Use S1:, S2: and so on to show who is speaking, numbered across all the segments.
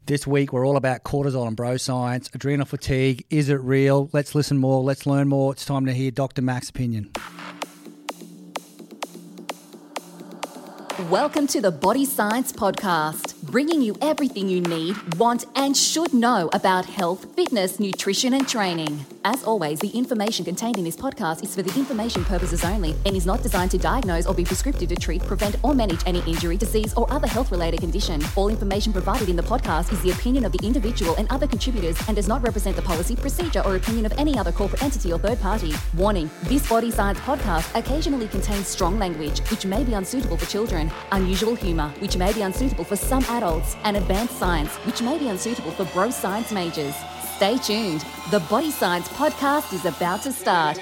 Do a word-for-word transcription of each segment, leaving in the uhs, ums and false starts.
S1: This week, we're all about cortisol and bro science, adrenal fatigue. Is it real? Let's listen more. Let's learn more. It's time to hear Doctor Mac's opinion.
S2: Welcome to the Body Science Podcast, bringing you everything you need, want, and should know about health, fitness, nutrition, and training. As always, the information contained in this podcast is for the information purposes only and is not designed to diagnose or be prescriptive to treat, prevent, or manage any injury, disease, or other health-related condition. All information provided in the podcast is the opinion of the individual and other contributors and does not represent the policy, procedure, or opinion of any other corporate entity or third party. Warning, this Body Science Podcast occasionally contains strong language, which may be unsuitable for children, unusual humour, which may be unsuitable for some adults, and advanced science, which may be unsuitable for bro science majors. Stay tuned. The Body Science Podcast is about to start.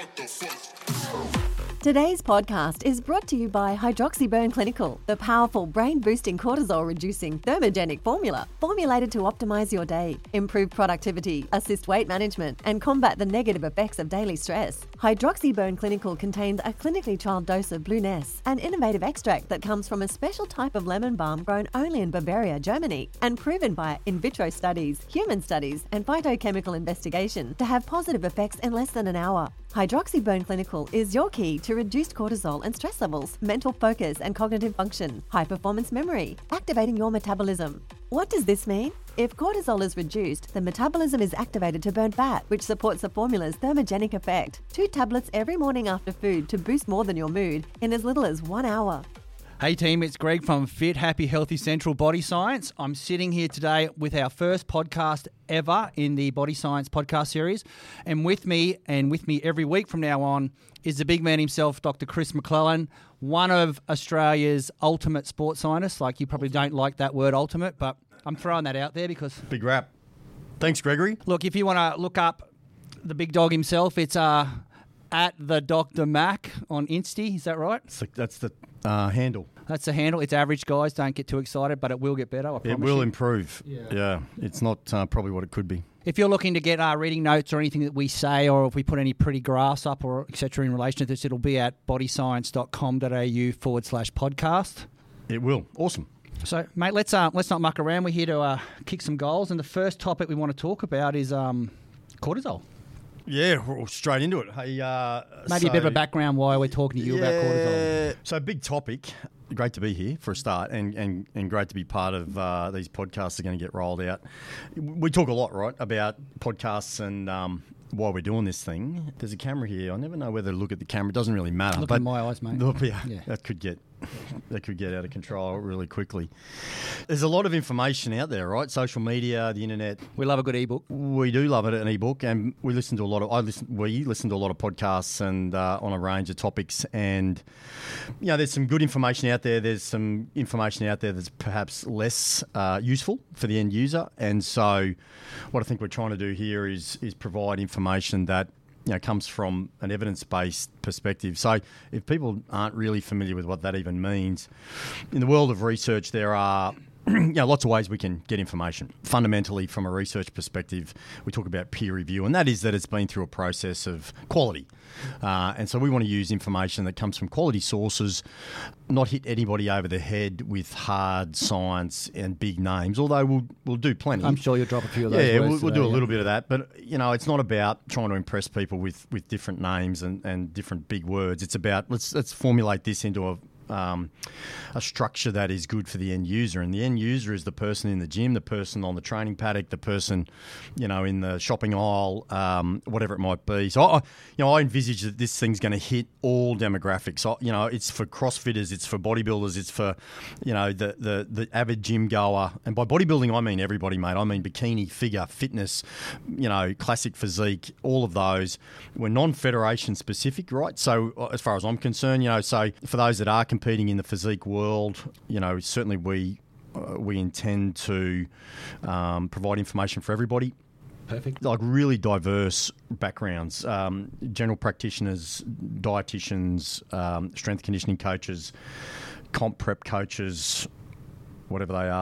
S3: Today's podcast is brought to you by Hydroxyburn Clinical, the powerful brain-boosting cortisol-reducing thermogenic formula formulated to optimize your day, improve productivity, assist weight management, and combat the negative effects of daily stress. Hydroxyburn Clinical contains a clinically trialled dose of Blue Ness, an innovative extract that comes from a special type of lemon balm grown only in Bavaria, Germany, and proven by in vitro studies, human studies, and phytochemical investigation to have positive effects in less than an hour. Hydroxyburn Clinical is your key to reduced cortisol and stress levels, mental focus and cognitive function, high-performance memory, activating your metabolism. What does this mean? If cortisol is reduced, the metabolism is activated to burn fat, which supports the formula's thermogenic effect. Two tablets every morning after food to boost more than your mood in as little as one hour.
S1: Hey team, it's Greg from Fit, Happy, Healthy Central Body Science. I'm sitting here today with our first podcast ever in the Body Science podcast series. And with me, and with me every week from now on, is the big man himself, Doctor Chris McClellan, one of Australia's ultimate sports scientists. Like, you probably don't like that word ultimate, but I'm throwing that out there because...
S4: Big rap. Thanks, Gregory.
S1: Look, if you want to look up the big dog himself, it's uh, at the Doctor Mac on Insta. Is that right?
S4: That's the uh, handle.
S1: That's the handle. It's average, guys. Don't get too excited, but it will get better, I promise
S4: It will
S1: you.
S4: improve. Yeah. yeah. It's not uh, probably what it could be.
S1: If you're looking to get uh, reading notes or anything that we say, or if we put any pretty graphs up or et cetera in relation to this, it'll be at bodyscience.com.au forward slash podcast.
S4: It will. Awesome.
S1: So, mate, let's uh, let's not muck around. We're here to uh, kick some goals. And the first topic we want to talk about is um, cortisol.
S4: Yeah, we're straight into it. Hey, uh,
S1: Maybe
S4: so,
S1: a bit of a background why we're talking to you
S4: yeah,
S1: about cortisol.
S4: So, big topic. Great to be here for a start, and, and, and great to be part of uh, these podcasts that are going to get rolled out. We talk a lot, right, about podcasts and um, why we're doing this thing. There's a camera here. I never know whether to look at the camera. It doesn't really matter.
S1: Look
S4: but
S1: in my eyes, mate.
S4: Look, yeah,
S1: Yeah.
S4: that could get that could get out of control really quickly. There's a lot of information out there, right? Social media, the internet.
S1: We love a good ebook.
S4: We do love it, an ebook, and we listen to a lot of. I listen. We listen to a lot of podcasts and uh, on a range of topics, and you know, there's some good information out there. There's some information out there that's perhaps less uh, useful for the end user, and so what I think we're trying to do here is is provide information that, you know, comes from an evidence-based perspective. So if people aren't really familiar with what that even means, in the world of research, there are you know, lots of ways we can get information. Fundamentally, from a research perspective, we talk about peer review, and that is that it's been through a process of quality. Uh, and so we want to use information that comes from quality sources, not hit anybody over the head with hard science and big names, although we'll we'll do plenty.
S1: I'm sure you'll drop a few of those
S4: Yeah,
S1: words
S4: we'll, we'll
S1: today,
S4: do a
S1: yeah.
S4: little bit of that. But, you know, it's not about trying to impress people with, with different names and, and different big words. It's about, let's let's formulate this into a Um, a structure that is good for the end user, and the end user is the person in the gym, the person on the training paddock, the person, you know, in the shopping aisle, um, whatever it might be. So, I, you know, I envisage that this thing's going to hit all demographics. So, you know, it's for CrossFitters, it's for bodybuilders, it's for, you know, the the the avid gym goer. And by bodybuilding, I mean everybody, mate. I mean bikini, figure, fitness, you know, classic physique, all of those. We're non-federation specific, right? So, as far as I'm concerned, you know, so for those that are competing in the physique world, you know, certainly we uh, we intend to um, provide information for everybody.
S1: Perfect.
S4: Like really diverse backgrounds, um, general practitioners, dietitians, um, strength conditioning coaches, comp prep coaches, whatever they are,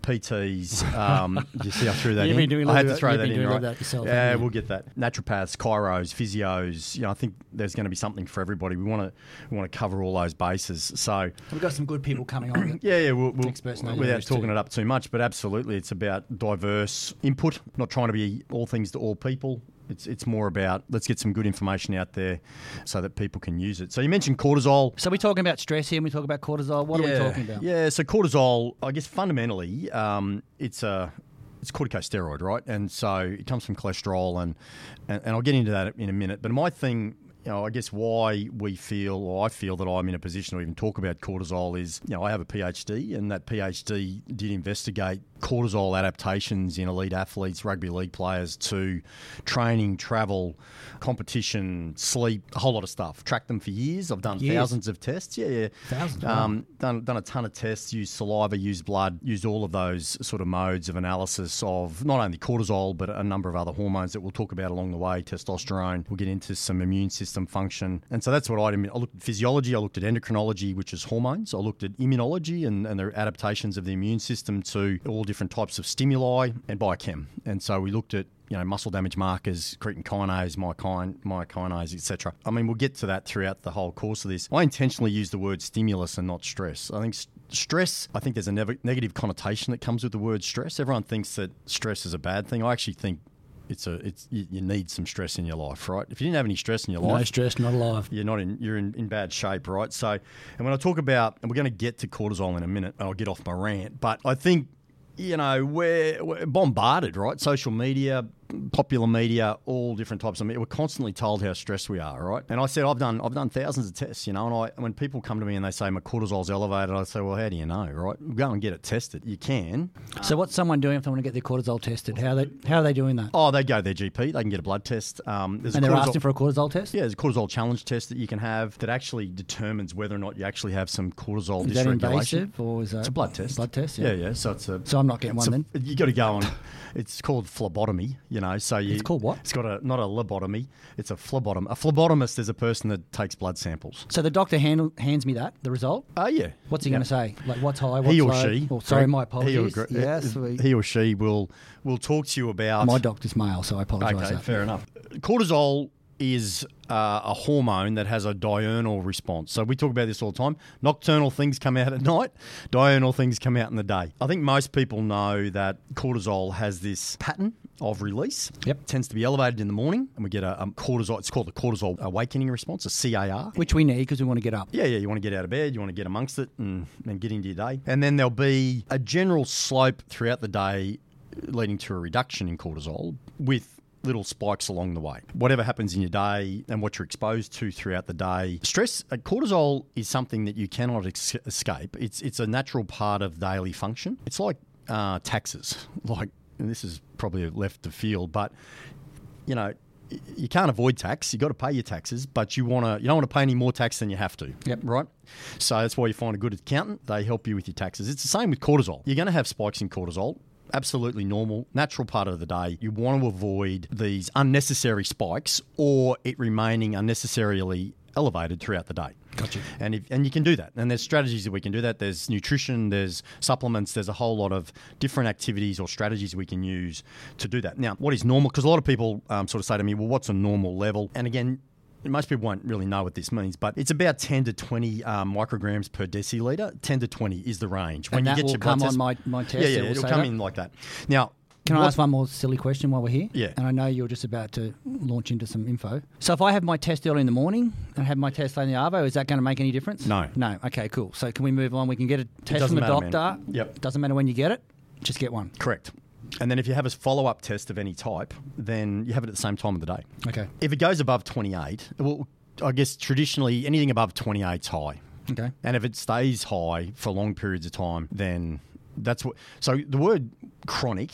S4: P Ts. Um, you see, I threw that
S1: You've
S4: in.
S1: been doing a
S4: I
S1: lot
S4: had
S1: of
S4: to throw
S1: that-
S4: that
S1: you've
S4: in,
S1: been doing
S4: right?
S1: that yourself,
S4: yeah,
S1: haven't you?
S4: we'll get that. Naturopaths, chiros, physios. You know, I think there's going to be something for everybody. We want to we want to cover all those bases. So
S1: We've got some good people coming on.
S4: yeah, yeah, we'll, we'll,
S1: Experts in those
S4: without
S1: areas
S4: talking
S1: too.
S4: it up too much, but absolutely, it's about diverse input. Not trying to be all things to all people. It's it's more about let's get some good information out there so that people can use it. So you mentioned cortisol.
S1: So we're talking about stress here and we talk about cortisol. What
S4: yeah,
S1: are we talking about?
S4: Yeah, so cortisol, I guess fundamentally, um, it's a it's a corticosteroid, right? And so it comes from cholesterol, and, and and I'll get into that in a minute. But my thing, you know, I guess why we feel, or I feel that I'm in a position to even talk about cortisol is, you know, I have a PhD, and that PhD did investigate cortisol adaptations in elite athletes, rugby league players, to training, travel, competition, sleep, a whole lot of stuff. Tracked them for years. I've done
S1: Years.
S4: thousands of tests. Yeah, yeah.
S1: Thousands, wow.
S4: Um, done done a ton of tests. Used saliva, used blood, used all of those sort of modes of analysis of not only cortisol but a number of other hormones that we'll talk about along the way. Testosterone. We'll get into some immune system function, and so that's what I did. I looked at physiology. I looked at endocrinology, which is hormones. I looked at immunology and, and the adaptations of the immune system to all different types of stimuli, and biochem. And so we looked at, you know, muscle damage markers, creatine kinase, myokine, myokinase, et cetera. I mean, we'll get to that throughout the whole course of this. I intentionally use the word stimulus and not stress. I think st- stress, I think there's a nev- negative connotation that comes with the word stress. Everyone thinks that stress is a bad thing. I actually think it's a it's you, you need some stress in your life, right? If you didn't have any stress in your
S1: No
S4: life,
S1: stress, not alive.
S4: you're not in you're in, in bad shape, right? So, and when I talk about, and we're going to get to cortisol in a minute, and I'll get off my rant, but I think, you know, we're, we're bombarded, right? Social media, popular media, all different types of media. We're constantly told how stressed we are, right? And I said, I've done I've done thousands of tests, you know, and I when people come to me and they say my cortisol's elevated, I say, well, how do you know, right? Go and get it tested. You can.
S1: So what's someone doing if they want to get their cortisol tested? How they how are they doing that?
S4: Oh, they go to their G P. They can get a blood test. Um, there's
S1: And
S4: a
S1: they're
S4: cortisol-
S1: asking for a cortisol test?
S4: Yeah, there's a cortisol challenge test that you can have that actually determines whether or not you actually have some cortisol
S1: Is that
S4: dysregulation.
S1: invasive or is that
S4: It's a blood test.
S1: Blood test,
S4: Yeah,
S1: yeah.
S4: yeah. So it's a.
S1: So I'm not getting
S4: it's
S1: one
S4: a-
S1: then?
S4: You got to go on. It's called phlebotomy. You know, so you.
S1: It's called what?
S4: It's got a not a lobotomy. It's a phlebotom. A phlebotomist is a person that takes blood samples.
S1: So the doctor hand, hands me that, the result?
S4: Oh yeah.
S1: What's he
S4: Yeah.
S1: going to say? Like what's high, what's
S4: He or
S1: low?
S4: she.
S1: Oh, sorry,
S4: Greg,
S1: my
S4: he or
S1: apologies.
S4: Gre-
S1: yes,
S4: uh,
S1: we,
S4: he or she will will talk to you about.
S1: my doctor's male, so I apologise.
S4: Okay,
S1: for that.
S4: fair enough. Cortisol is uh, a hormone that has a diurnal response. So we talk about this all the time. Nocturnal things come out at night, diurnal things come out in the day. I think most people know that cortisol has this pattern of release.
S1: Yep.
S4: It tends to be elevated in the morning, and we get a um, cortisol, it's called the cortisol awakening response, a C A R.
S1: Which we need because we want to get up.
S4: Yeah, yeah, you want to get out of bed, you want to get amongst it and, and get into your day. And then there'll be a general slope throughout the day leading to a reduction in cortisol with little spikes along the way. Whatever happens in your day and what you're exposed to throughout the day. Stress, uh, cortisol is something that you cannot ex- escape. It's it's a natural part of daily function. It's like uh, taxes. Like, and this is probably left of field, but, you know, you can't avoid tax. You've got to pay your taxes, but you want to you don't want to pay any more tax than you have to.
S1: Yep.
S4: Right? So that's why you find a good accountant. They help you with your taxes. It's the same with cortisol. You're going to have spikes in cortisol. Absolutely normal, natural part of the day. You want to avoid these unnecessary spikes or it remaining unnecessarily elevated throughout the day.
S1: Gotcha.
S4: And if, and you can do that. And there's strategies that we can do that. There's nutrition, there's supplements, there's a whole lot of different activities or strategies we can use to do that. Now, what is normal? Because a lot of people um, sort of say to me, well, what's a normal level? And again, most people won't really know what this means, but it's about ten to twenty um, micrograms per deciliter. ten to twenty is the range.
S1: And that will come
S4: blood
S1: on my, my test?
S4: Yeah,
S1: it
S4: yeah,
S1: will
S4: it'll
S1: say
S4: come
S1: that?
S4: in like that. Now,
S1: Can I
S4: what-
S1: ask one more silly question while we're here?
S4: Yeah.
S1: And I know you're just about to launch into some info. So if I have my test early in the morning and have my test late in the arvo, is that going to make any difference?
S4: No.
S1: No. Okay, cool. So can we move on? We can get a test
S4: doesn't
S1: from the
S4: matter,
S1: doctor.
S4: man. Yep.
S1: Doesn't matter when you get it. Just get one.
S4: Correct. And then if you have a follow-up test of any type, then you have it at the same time of the day.
S1: Okay.
S4: If it goes above twenty-eight, well, I guess traditionally anything above twenty-eight is high.
S1: Okay.
S4: And if it stays high for long periods of time, then that's what... So the word chronic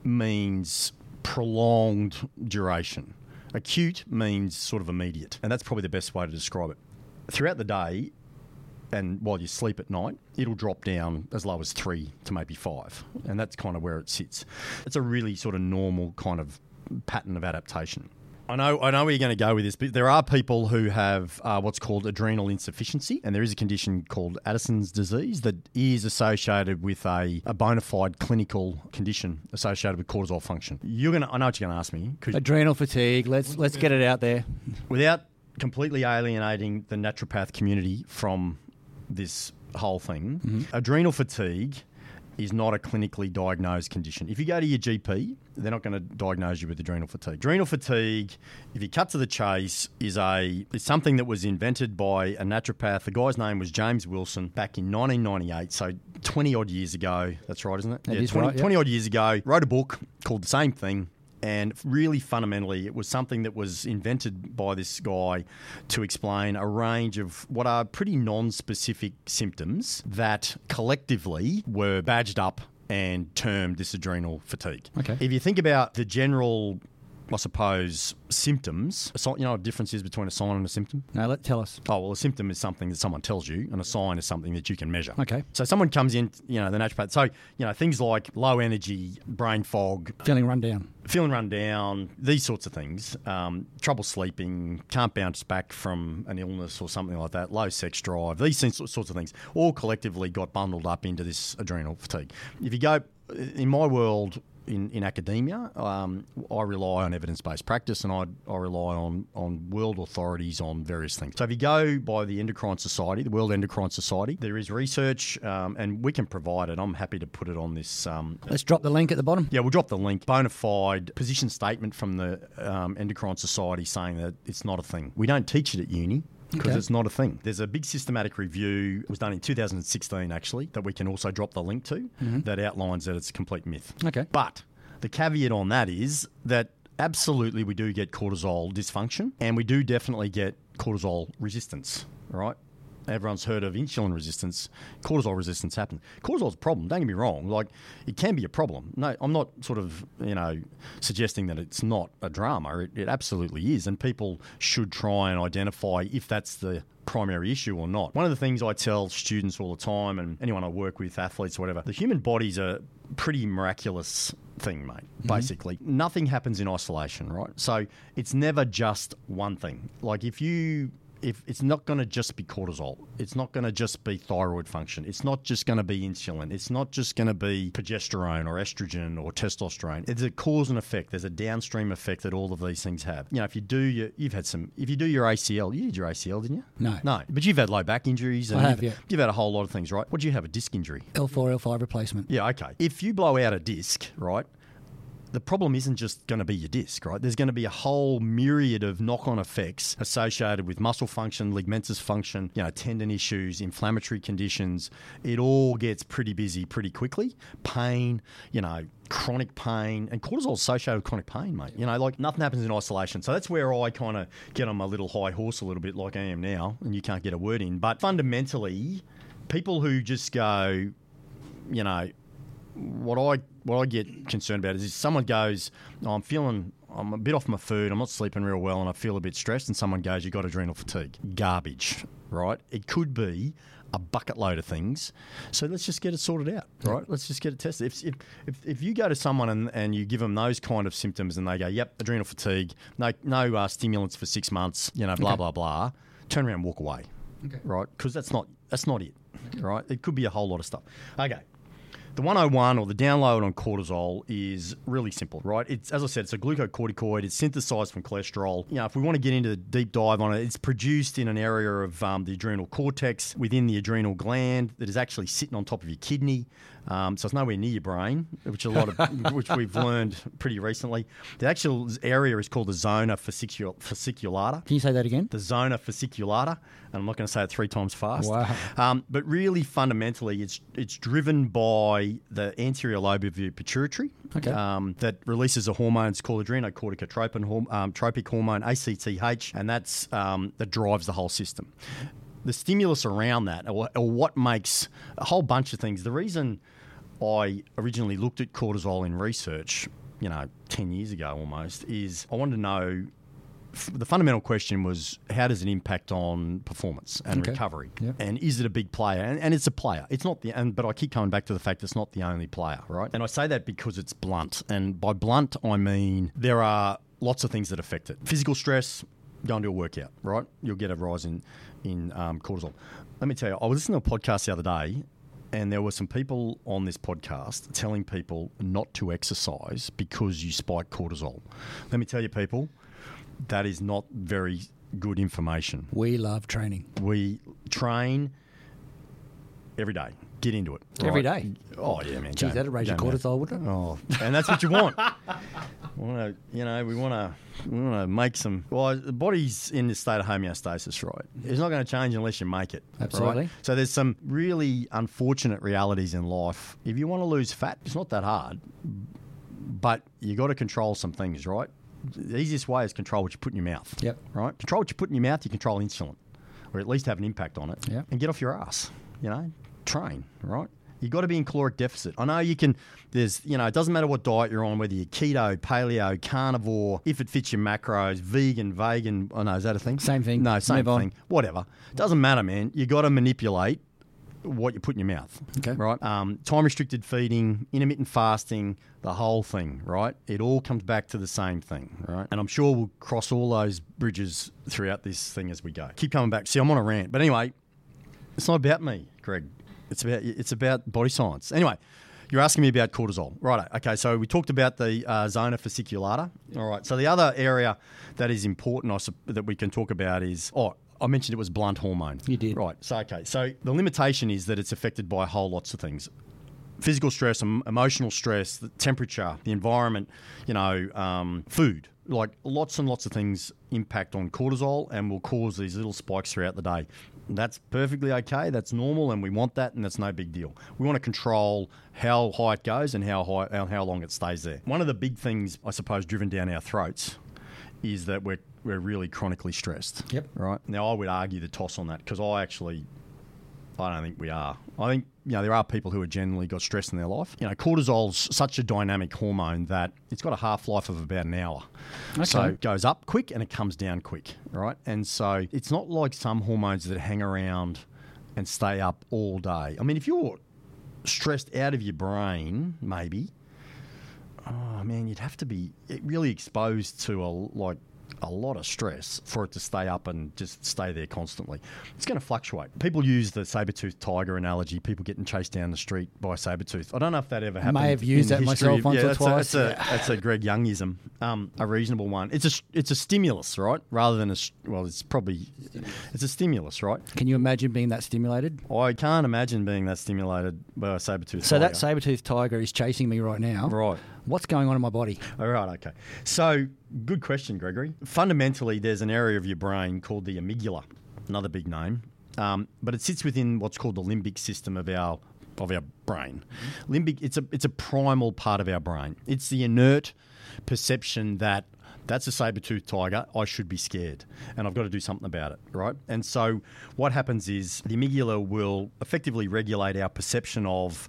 S4: means prolonged duration. Acute means sort of immediate. And that's probably the best way to describe it. Throughout the day, and while you sleep at night, it'll drop down as low as three to maybe five. And that's kind of where it sits. It's a really sort of normal kind of pattern of adaptation. I know, I know where you're going to go with this, but there are people who have uh, what's called adrenal insufficiency, and there is a condition called Addison's disease that is associated with a, a bona fide clinical condition associated with cortisol function. You're going to, I know what you're going to ask me.
S1: Adrenal fatigue. Let's let's get it out there.
S4: Without completely alienating the naturopath community from this whole thing, mm-hmm. adrenal fatigue is not a clinically diagnosed condition. If you go to your G P, they're not going to diagnose you with adrenal fatigue. Adrenal fatigue, if you cut to the chase, is a is something that was invented by a naturopath. The guy's name was James Wilson back in nineteen ninety-eight, so twenty-odd years ago. That's right, isn't it?
S1: That
S4: yeah,
S1: is
S4: twenty,
S1: right, yeah.
S4: twenty-odd years ago, wrote a book called the same thing. And really fundamentally, it was something that was invented by this guy to explain a range of what are pretty non-specific symptoms that collectively were badged up and termed this adrenal fatigue.
S1: Okay.
S4: If you think about the general, I suppose, symptoms, so, you know what the difference is between a sign and a symptom?
S1: No, let tell us.
S4: Oh, well, a symptom is something that someone tells you, and a sign is something that you can measure.
S1: Okay.
S4: So someone comes in, you know, the naturopath. So, you know, things like low energy, brain fog,
S1: Feeling run down.
S4: feeling run down, these sorts of things, um, trouble sleeping, can't bounce back from an illness or something like that, low sex drive, these sorts of things, all collectively got bundled up into this adrenal fatigue. If you go, in my world, In, in academia, um, I rely on evidence-based practice, and I, I rely on, on world authorities on various things. So if you go by the Endocrine Society, the World Endocrine Society, there is research, um, and we can provide it. I'm happy to put it on this. Um,
S1: Let's drop the link at the bottom.
S4: Yeah, we'll drop the link. Bona fide position statement from the um, Endocrine Society saying that it's not a thing. We don't teach it at uni. Because
S1: Okay.
S4: it's not a thing. There's a big systematic review, it was done in two thousand sixteen actually, that we can also drop the link to, mm-hmm. that outlines that it's a complete myth.
S1: Okay.
S4: But the caveat on that is that absolutely we do get cortisol dysfunction, and we do definitely get cortisol resistance, right? Everyone's heard of insulin resistance. Cortisol resistance happens. Cortisol's a problem, don't get me wrong. Like, it can be a problem. No, I'm not sort of, you know, suggesting that it's not a drama. It, it absolutely is, and people should try and identify if that's the primary issue or not. One of the things I tell students all the time, and anyone I work with, athletes or whatever, the human body's a pretty miraculous thing, mate, mm-hmm. basically. Nothing happens in isolation, right? So it's never just one thing. Like, if you... If it's not going to just be cortisol, it's not going to just be thyroid function, it's not just going to be insulin, it's not just going to be progesterone or estrogen or testosterone. It's a cause and effect. There's a downstream effect that all of these things have. You know, if you do your, you've had some, if you do your A C L, you did your A C L, didn't you?
S1: No.
S4: No, but you've had low back injuries. And
S1: I have,
S4: you've,
S1: yeah.
S4: You've had a whole lot of things, right? What do you have, a disc injury?
S1: L four, L five replacement.
S4: Yeah, okay. If you blow out a disc, right, the problem isn't just going to be your disc, right? There's going to be a whole myriad of knock-on effects associated with muscle function, ligamentous function, you know, tendon issues, inflammatory conditions. It all gets pretty busy pretty quickly. Pain, you know, chronic pain, and cortisol is associated with chronic pain, mate. You know, like, nothing happens in isolation. So that's where I kind of get on my little high horse a little bit, like I am now, and you can't get a word in. But fundamentally, people who just go, you know, what I what I get concerned about is if someone goes, oh, I'm feeling, I'm a bit off my food, I'm not sleeping real well, and I feel a bit stressed, and someone goes, you've got adrenal fatigue. Garbage, right? It could be a bucket load of things. So let's just get it sorted out, right? Let's just get it tested. If if if, if you go to someone and, and you give them those kind of symptoms and they go, yep, adrenal fatigue, no no uh, stimulants for six months, you know, blah,
S1: okay.
S4: blah, blah, turn around and walk away,
S1: okay.
S4: right? Because that's not, that's not it, okay. right? It could be a whole lot of stuff. Okay. The one oh one, or the download on cortisol, is really simple, right? It's, as I said, it's a glucocorticoid. It's synthesized from cholesterol. You know, if we want to get into the deep dive on it, it's produced in an area of um, the adrenal cortex within the adrenal gland that is actually sitting on top of your kidney. Um, so it's nowhere near your brain, which a lot of which we've learned pretty recently. The actual area is called the zona fascicul- fasciculata.
S1: Can you say that again?
S4: The zona fasciculata, and I'm not going to say it three times fast.
S1: Wow.
S4: Um, but really, fundamentally, it's it's driven by the anterior lobe of your pituitary,
S1: okay.
S4: um, that releases a hormone. It's called adrenocorticotropin horm- um, tropic hormone, A C T H, and that's um, that drives the whole system. The stimulus around that, or, or what makes a whole bunch of things. The reason I originally looked at cortisol in research, you know, ten years ago almost, is I wanted to know, f- the fundamental question was, how does it impact on performance and
S1: okay.
S4: recovery?
S1: Yep.
S4: And is it a big player? And, and it's a player. It's not the, and but I keep coming back to the fact it's not the only player, right? And I say that because it's blunt. And by blunt, I mean there are lots of things that affect it. Physical stress, go and do a workout, right? You'll get a rise in, in um, cortisol. Let me tell you, I was listening to a podcast the other day, and there were some people on this podcast telling people not to exercise because you spike cortisol. Let me tell you, people, that is not very good information.
S1: We love training.
S4: We train every day. Get into it. Right?
S1: Every day?
S4: Oh, yeah, man.
S1: Geez, that'd raise your cortisol, wouldn't it?
S4: Oh, and that's what you want. We want to, you know, we want to, we want to make some. Well, the body's in this state of homeostasis, right? It's not going to change unless you make it.
S1: Absolutely.
S4: Right? So there's some really unfortunate realities in life. If you want to lose fat, it's not that hard, but you got to control some things, right? The easiest way is control what you put in your mouth.
S1: Yep.
S4: Right. Control what you put in your mouth. You control insulin, or at least have an impact on it.
S1: Yep.
S4: And get off your ass. You know, train. Right. You got to be in caloric deficit. I know you can, there's, you know, it doesn't matter what diet you're on, whether you're keto, paleo, carnivore, if it fits your macros, vegan, vegan. Oh, no, is that a thing?
S1: Same thing.
S4: No, same
S1: Move
S4: thing.
S1: on.
S4: Whatever. Doesn't matter, man. You got to manipulate what you put in your mouth.
S1: Okay.
S4: Right? Um, time-restricted feeding, intermittent fasting, the whole thing, right? It all comes back to the same thing, right? And I'm sure we'll cross all those bridges throughout this thing as we go. Keep coming back. See, I'm on a rant. But anyway, it's not about me, Greg. It's about it's about body science. Anyway, you're asking me about cortisol. Right. Okay, so we talked about the uh, zona fasciculata. All right. So the other area that is important I sup- that we can talk about is, oh, I mentioned it was blunt hormone.
S1: You did.
S4: Right. So, okay. So the limitation is that it's affected by a whole lots of things. Physical stress, em- emotional stress, the temperature, the environment, you know, um, food. Like lots and lots of things impact on cortisol and will cause these little spikes throughout the day. That's perfectly okay. That's normal, and we want that, and that's no big deal. We want to control how high it goes and how high, how, how long it stays there. One of the big things, I suppose, driven down our throats is that we're we're really chronically stressed.
S1: Yep.
S4: Right. Now, I would argue the toss on that because I actually, I don't think we are. I think, you know, there are people who have generally got stress in their life. You know, cortisol's such a dynamic hormone that it's got a half-life of about an hour.
S1: Okay.
S4: So it goes up quick and it comes down quick, right? And so it's not like some hormones that hang around and stay up all day. I mean, if you're stressed out of your brain, maybe, oh, man, you'd have to be really exposed to a, like, a lot of stress for it to stay up and just stay there constantly. It's going to fluctuate. People use the saber-toothed tiger analogy, people getting chased down the street by a saber-tooth. I don't know if that ever happened.
S1: May have used that myself once
S4: yeah,
S1: or
S4: that's
S1: twice.
S4: A, that's,
S1: yeah.
S4: a, that's a Greg Youngism, um, a reasonable one. It's a, it's a stimulus, right? Rather than a, well, it's probably, it's a stimulus, right?
S1: Can you imagine being that stimulated?
S4: I can't imagine being that stimulated by a saber-toothed
S1: So
S4: tiger.
S1: that saber-toothed tiger is chasing me right now.
S4: Right.
S1: What's going on in my body?
S4: All right, okay. So, good question, Gregory. Fundamentally, there's an area of your brain called the amygdala, another big name, um, but it sits within what's called the limbic system of our of our brain. Limbic, it's a it's a primal part of our brain. It's the inert perception that that's a saber-toothed tiger, I should be scared, and I've got to do something about it, right? And so, what happens is the amygdala will effectively regulate our perception of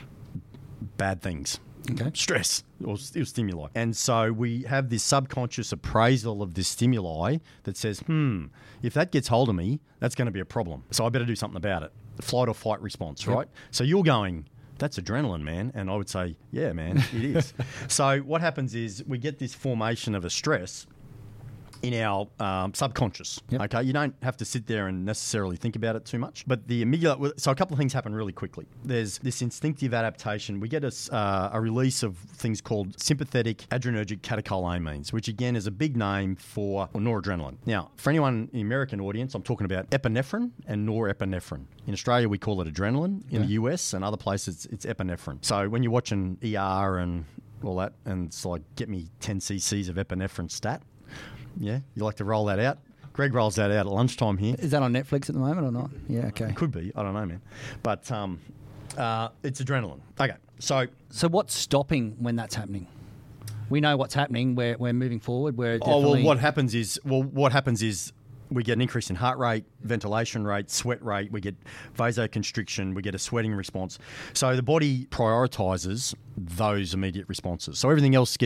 S4: bad things.
S1: Okay.
S4: Stress or, or stimuli. And so we have this subconscious appraisal of this stimuli that says, hmm, if that gets hold of me, that's going to be a problem. So I better do something about it. Flight or fight response,
S1: Yep.
S4: right? So you're going, that's adrenaline, man. And I would say, yeah, man, it is. So what happens is we get this formation of a stress in our um, subconscious.
S1: Yep.
S4: Okay, you don't have to sit there and necessarily think about it too much. But the amygdala, so a couple of things happen really quickly. There's this instinctive adaptation. We get a, uh, a release of things called sympathetic adrenergic catecholamines, which again is a big name for or noradrenaline. Now, for anyone in the American audience, I'm talking about epinephrine and norepinephrine. In Australia, we call it adrenaline. In
S1: Okay.
S4: the U S and other places, it's epinephrine. So when you're watching E R and all that, and it's like, get me ten cc's of epinephrine stat. Yeah, you like to roll that out? Greg rolls that out at lunchtime here.
S1: Is that on Netflix at the moment or not? Yeah, okay.
S4: Could be. I don't know, man. But um, uh, it's adrenaline. Okay, so...
S1: So what's stopping when that's happening? We know what's happening. We're, we're moving forward. We're
S4: Oh,
S1: definitely...
S4: well, what happens is... Well, what happens is we get an increase in heart rate, ventilation rate, sweat rate. We get vasoconstriction. We get a sweating response. So the body prioritises those immediate responses. So everything else gets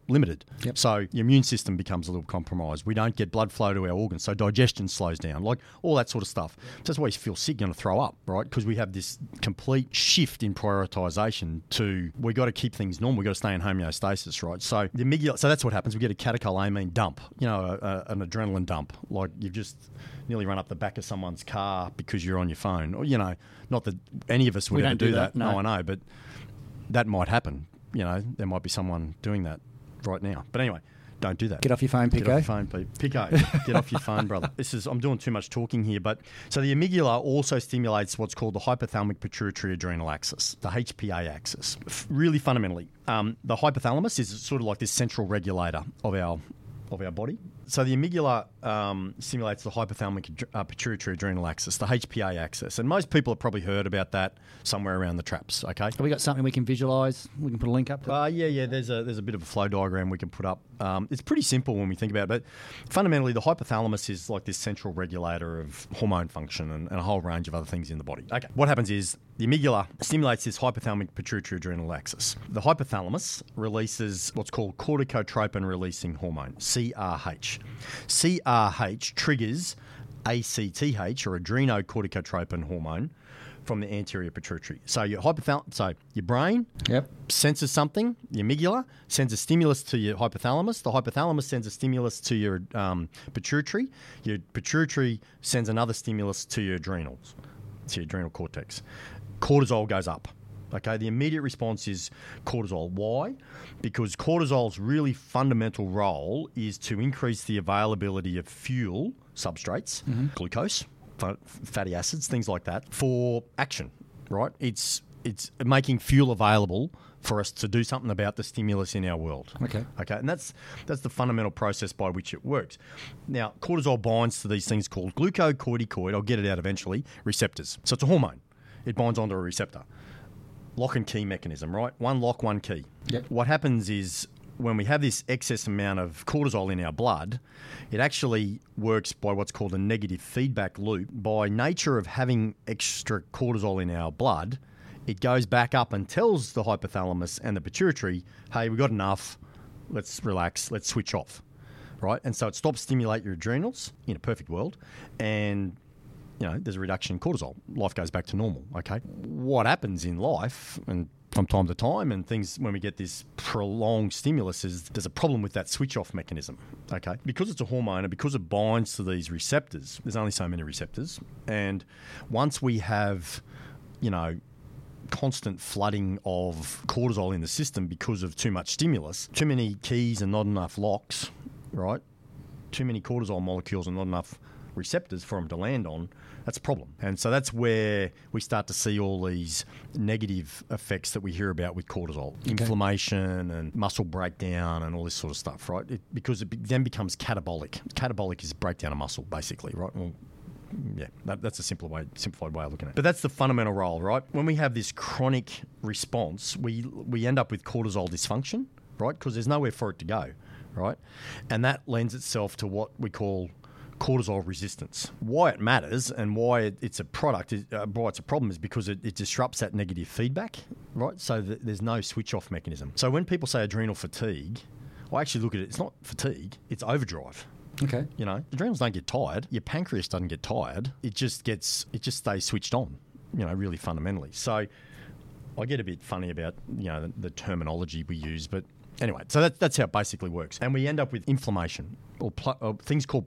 S4: limited.
S1: Yep.
S4: So your immune system becomes a little compromised. We don't get blood flow to our organs, so digestion slows down, like all that sort of stuff. So that's why you feel sick, you're going to throw up, right? Because we have this complete shift in prioritisation to we got to keep things normal, we got to stay in homeostasis, right? So the amygdala, so that's what happens. We get a catecholamine dump, you know, a, a, an adrenaline dump, like you've just nearly run up the back of someone's car because you're on your phone, or you know, not that any of us would
S1: We
S4: ever
S1: don't
S4: do
S1: do
S4: that.
S1: that, no.
S4: no, I know, but that might happen. You know, there might be someone doing that right now. But anyway, don't do that.
S1: Get off your phone,
S4: Get
S1: Pico.
S4: off your phone, Pete. Pico, get off your phone, brother. This is I'm doing too much talking here, but so the amygdala also stimulates what's called the hypothalamic pituitary adrenal axis, the H P A axis. F- really fundamentally, um, the hypothalamus is sort of like this central regulator of our of our body. So the amygdala um, stimulates the hypothalamic adre- uh, pituitary adrenal axis, the H P A axis, and most people have probably heard about that somewhere around the traps. Okay.
S1: Have we got something we can visualise? We can put a link up to?
S4: Uh, yeah, yeah. There's a there's a bit of a flow diagram we can put up. Um, it's pretty simple when we think about it, but fundamentally, the hypothalamus is like this central regulator of hormone function and, and a whole range of other things in the body. Okay. What happens is the amygdala stimulates this hypothalamic pituitary adrenal axis. The hypothalamus releases what's called corticotropin releasing hormone, C R H. C R H triggers A C T H, or adrenocorticotropin hormone, from the anterior pituitary. So your hypothalamus, so your brain
S1: Yep.
S4: senses something, the amygdala sends a stimulus to your hypothalamus, the hypothalamus sends a stimulus to your um, pituitary, your pituitary sends another stimulus to your adrenals, to your adrenal cortex. Cortisol goes up. Okay, the immediate response is cortisol. Why? Because cortisol's really fundamental role is to increase the availability of fuel substrates, mm-hmm. glucose, f- fatty acids, things like that, for action, right? It's it's making fuel available for us to do something about the stimulus in our world.
S1: Okay.
S4: Okay, and that's that's the fundamental process by which it works. Now, cortisol binds to these things called glucocorticoid, I'll get it out eventually, receptors. So it's a hormone. It binds onto a receptor. Lock and key mechanism, right? One lock, one key.
S1: Yep.
S4: What happens is when we have this excess amount of cortisol in our blood, it actually works by what's called a negative feedback loop. By nature of having extra cortisol in our blood, it goes back up and tells the hypothalamus and the pituitary, hey, we've got enough, let's relax, let's switch off, right? And so it stops stimulate your adrenals in a perfect world, and you know, there's a reduction in cortisol. Life goes back to normal, okay? What happens in life, and from time to time, and things when we get this prolonged stimulus, is there's a problem with that switch-off mechanism, okay? Because it's a hormone and because it binds to these receptors, there's only so many receptors, and once we have, you know, constant flooding of cortisol in the system because of too much stimulus, too many keys and not enough locks, right? Too many cortisol molecules and not enough receptors for them to land on, that's a problem. And so that's where we start to see all these negative effects that we hear about with cortisol. Okay. Inflammation and muscle breakdown and all this sort of stuff, right? It, because it be, then becomes catabolic. Catabolic is breakdown of muscle, basically, right? Well, yeah, that, that's a simple way, simplified way of looking at it. But that's the fundamental role, right? When we have this chronic response, we we end up with cortisol dysfunction, right? Because there's nowhere for it to go, right? And that lends itself to what we call cortisol resistance. Why it matters and why it, it's a product, is, uh, why it's a problem is because it, it disrupts that negative feedback, right? So th- there's no switch-off mechanism. So when people say adrenal fatigue, I actually look at it, it's not fatigue, it's overdrive.
S1: Okay.
S4: You know, adrenals don't get tired. Your pancreas doesn't get tired. It just gets, it just stays switched on, you know, really fundamentally. So I get a bit funny about, you know, the, the terminology we use, but anyway, so that, that's how it basically works. And we end up with inflammation or, pl- or things called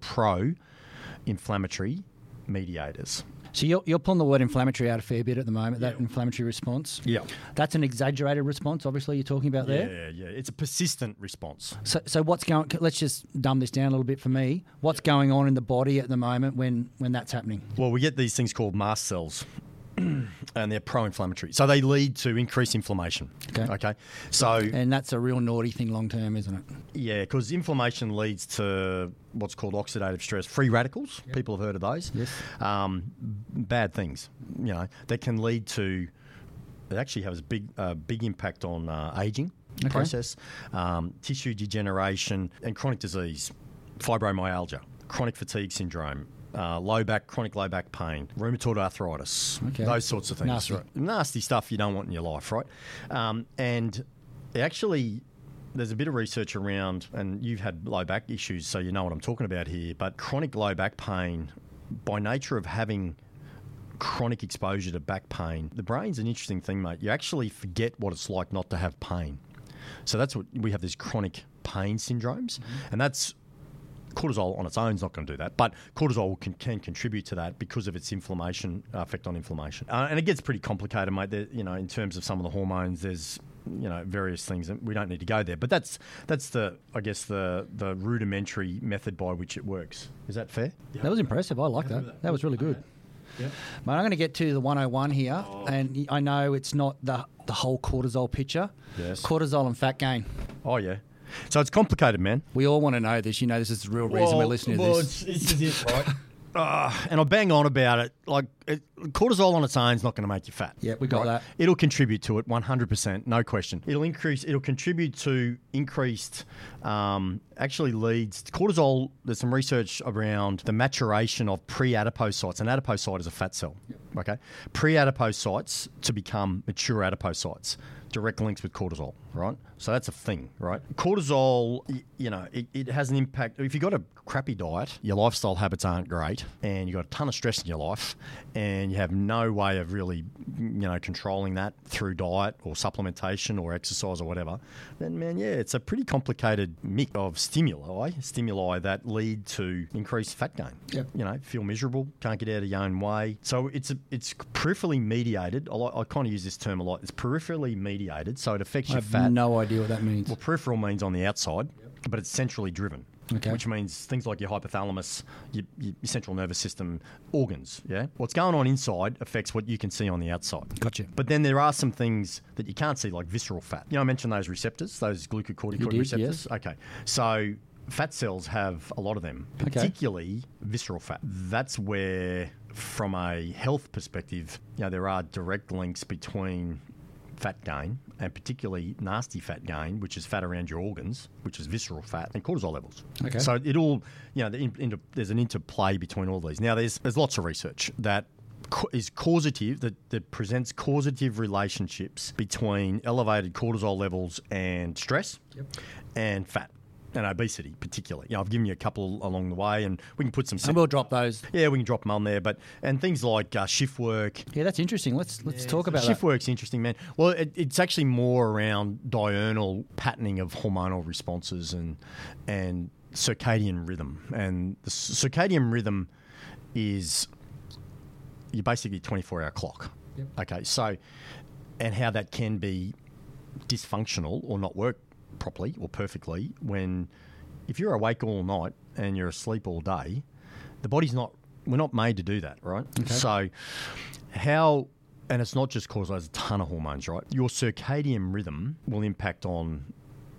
S4: pro-inflammatory mediators.
S1: So you're, you're pulling the word inflammatory out a fair bit at the moment, that
S4: Yeah.
S1: inflammatory response.
S4: Yeah.
S1: That's an exaggerated response, obviously, you're talking about there.
S4: Yeah, yeah. It's a persistent response.
S1: So, so what's going? Let's just dumb this down a little bit for me. What's going on in the body at the moment when, when that's happening?
S4: Well, we get these things called mast cells. And they're pro-inflammatory. So they lead to increased inflammation.
S1: Okay.
S4: Okay. So
S1: And that's a real naughty thing long term, isn't it?
S4: yeah, because inflammation leads to what's called oxidative stress. Free radicals. Yep. People have heard of those.
S1: Yes.
S4: Um, bad things, you know, that can lead to. It actually has a big, uh, big impact on uh, aging
S1: Okay.
S4: process, um, tissue degeneration, and chronic disease, fibromyalgia, chronic fatigue syndrome. Uh, low back, chronic low back pain, rheumatoid arthritis,
S1: Okay.
S4: those sorts of things.
S1: Nasty.
S4: Right? Nasty stuff you don't want in your life, right? Um, and it actually, there's a bit of research around, and you've had low back issues, so you know what I'm talking about here, but chronic low back pain, by nature of having chronic exposure to back pain, the brain's an interesting thing, mate. You actually forget what it's like not to have pain. So that's what we have, these chronic pain syndromes, mm-hmm. and that's cortisol on its own is not going to do that, but cortisol can, can contribute to that because of its inflammation uh, effect on inflammation. Uh, and it gets pretty complicated, mate. There, you know, in terms of some of the hormones, there's you know various things, and we don't need to go there. But that's that's the I guess the the rudimentary method by which it works. Is that fair?
S1: Yeah. That was impressive. I like that. That was really good. Yep. Mate, I'm going to get to the one oh one here, oh. and I know it's not the the whole cortisol picture.
S4: Yes.
S1: Cortisol and fat gain.
S4: Oh yeah. So it's complicated, man.
S1: We all want to know this. You know, this is the real reason well, we're listening
S4: well,
S1: to this.
S4: Well, this is it, right? uh, and I bang on about it. Like, it, cortisol on its own is not going to make you fat.
S1: Yeah, we got right? that.
S4: It'll contribute to it one hundred percent, no question. It'll increase. It'll contribute to increased, um, actually leads, cortisol, there's some research around the maturation of pre-adipocytes. An adipocyte is a fat cell, yep. okay? Pre-adipocytes to become mature adipocytes. Direct links with cortisol, right? So that's a thing, right? Cortisol, you know, it, it has an impact. If you've got a crappy diet, your lifestyle habits aren't great, and you've got a ton of stress in your life, and you have no way of really, you know, controlling that through diet or supplementation or exercise or whatever, then, man, yeah, it's a pretty complicated mix of stimuli, stimuli that lead to increased fat gain.
S1: Yep.
S4: You know, feel miserable, can't get out of your own way. So it's a, it's peripherally mediated. I, like, I kind of use this term a lot. It's peripherally mediated, so it affects
S1: I
S4: your
S1: have
S4: fat.
S1: no idea what that means.
S4: Well, peripheral means on the outside, yep. but it's centrally driven.
S1: Okay.
S4: Which means things like your hypothalamus, your, your central nervous system, organs, yeah? What's going on inside affects what you can see on the outside.
S1: Gotcha.
S4: But then there are some things that you can't see, like visceral fat. You know, I mentioned those receptors, those glucocorticoid
S1: did,
S4: receptors.
S1: Yes.
S4: Okay. So fat cells have a lot of them, particularly okay. visceral fat. That's where, from a health perspective, you know, there are direct links between fat gain, and particularly nasty fat gain, which is fat around your organs, which is visceral fat, and cortisol levels.
S1: Okay.
S4: So it all, you know, the in, in, there's an interplay between all these. Now, there's there's lots of research that is causative, that, that presents causative relationships between elevated cortisol levels and stress yep. and fat. And obesity, particularly. You know, I've given you a couple along the way, and we can put some.
S1: And we'll drop those.
S4: Yeah, we can drop them on there. But and things like uh, shift work.
S1: Yeah, that's interesting. Let's let's
S4: yeah,
S1: talk about
S4: shift
S1: that.
S4: work's interesting, man. Well, it, it's actually more around diurnal patterning of hormonal responses and and circadian rhythm. And the circadian rhythm is you're basically a twenty-four hour clock. Yep. Okay, so and how that can be dysfunctional or not work properly or perfectly when if you're awake all night and you're asleep all day, the body's not we're not made to do that, right?
S1: Okay.
S4: So how and it's not just cortisol, there's a ton of hormones, right? Your circadian rhythm will impact on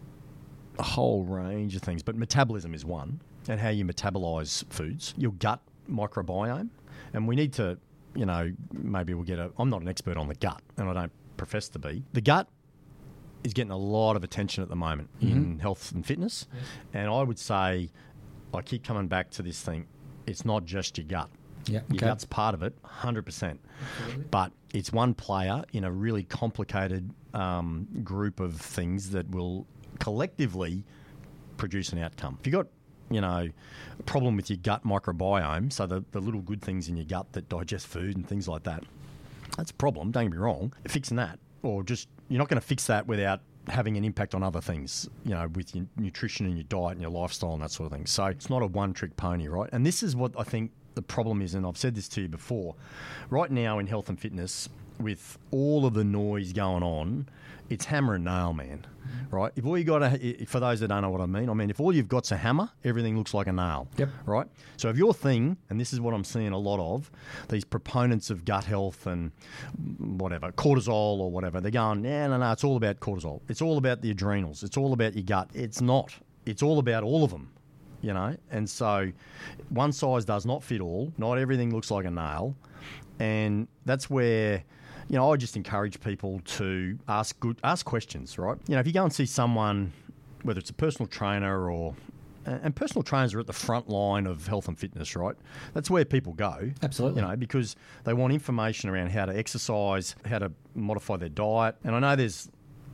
S4: a whole range of things, but metabolism is one, and how you metabolize foods, your gut microbiome, and we need to, you know, maybe we'll get a I'm not an expert on the gut, and I don't profess to be. The gut is getting a lot of attention at the moment mm-hmm. in health and fitness. Yes. And I would say, I keep coming back to this thing, it's not just your gut.
S1: Yeah,
S4: your
S1: okay.
S4: gut's part of it, one hundred percent. Absolutely. But it's one player in a really complicated um, group of things that will collectively produce an outcome. If you've got, you know, a problem with your gut microbiome, so the, the little good things in your gut that digest food and things like that, that's a problem, don't get me wrong. Fixing that, or just you're not going to fix that without having an impact on other things, you know, with your nutrition and your diet and your lifestyle and that sort of thing. So it's not a one-trick pony, right? And this is what I think the problem is, and I've said this to you before. Right now in health and fitness, with all of the noise going on, it's hammer and nail, man, right? If all you got, a, for those that don't know what I mean, I mean, if all you've got's a hammer, everything looks like a nail,
S1: yep.
S4: right? So if your thing, and this is what I'm seeing a lot of, these proponents of gut health and whatever, cortisol or whatever, they're going, no, no, no, it's all about cortisol. It's all about the adrenals. It's all about your gut. It's not. It's all about all of them, you know? And so one size does not fit all. Not everything looks like a nail. And that's where... You know, I just encourage people to ask good, ask questions, right? You know, if you go and see someone, whether it's a personal trainer or, and personal trainers are at the front line of health and fitness, right? That's where people go.
S1: Absolutely.
S4: You know, because they want information around how to exercise, how to modify their diet. And I know there's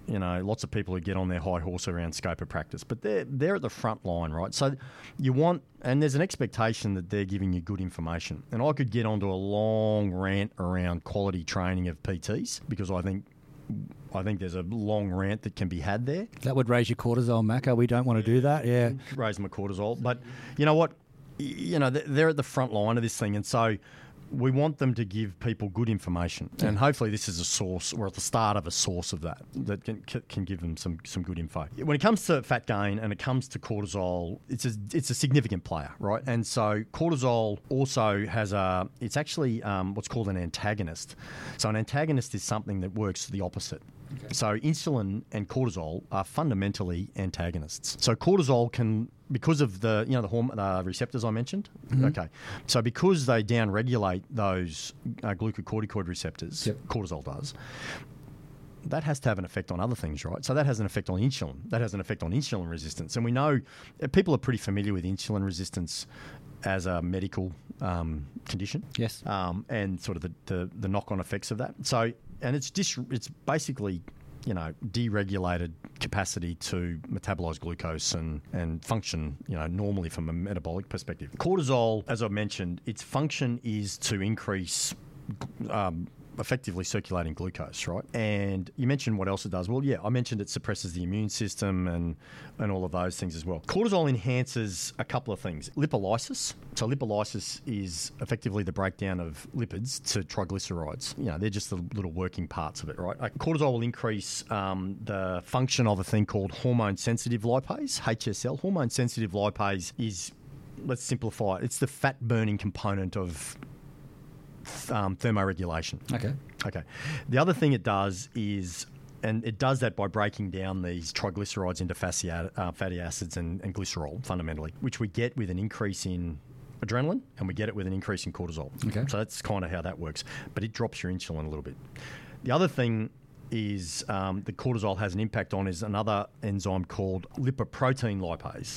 S4: you know, lots of people who get on their high horse around scope of practice, but they're they're at the front line, right? So you want, and there's an expectation that they're giving you good information. And I could get onto a long rant around quality training of P Ts because I think I think there's a long rant that can be had there.
S1: That would raise your cortisol, Macca. We don't want to do that. Yeah,
S4: raise my cortisol, but you know what? You know, they're at the front line of this thing, and so we want them to give people good information, and hopefully this is a source or at the start of a source of that that can, can give them some, some good info. When it comes to fat gain and it comes to cortisol, it's a, it's a significant player, right? And so cortisol also has a, it's actually um, what's called an antagonist. So an antagonist is something that works the opposite. Okay. So insulin and cortisol are fundamentally antagonists. So cortisol can, because of the you know the hormone uh, receptors I mentioned. Mm-hmm. Okay, so because they downregulate those uh, glucocorticoid receptors, yep. cortisol does. That has to have an effect on other things, right? So that has an effect on insulin. That has an effect on insulin resistance, and we know people are pretty familiar with insulin resistance as a medical um, condition.
S1: Yes,
S4: um, and sort of the, the, the knock-on effects of that. So. And it's dis- it's basically, you know, deregulated capacity to metabolize glucose and, and function, you know, normally from a metabolic perspective. Cortisol, as I mentioned, its function is to increase um, effectively circulating glucose, right? And you mentioned what else it does. Well, yeah, I mentioned it suppresses the immune system and, and all of those things as well. Cortisol enhances a couple of things. Lipolysis. So lipolysis is effectively the breakdown of lipids to triglycerides. You know, they're just the little working parts of it, right? Cortisol will increase um, the function of a thing called hormone-sensitive lipase, H S L. Hormone-sensitive lipase is, let's simplify it, it's the fat-burning component of Um, thermoregulation.
S1: Okay.
S4: Okay. The other thing it does is, and it does that by breaking down these triglycerides into fatty, uh, fatty acids and, and glycerol, fundamentally, which we get with an increase in adrenaline and we get it with an increase in cortisol.
S1: Okay.
S4: So that's kind of how that works. But it drops your insulin a little bit. The other thing is um, that cortisol has an impact on is another enzyme called lipoprotein lipase,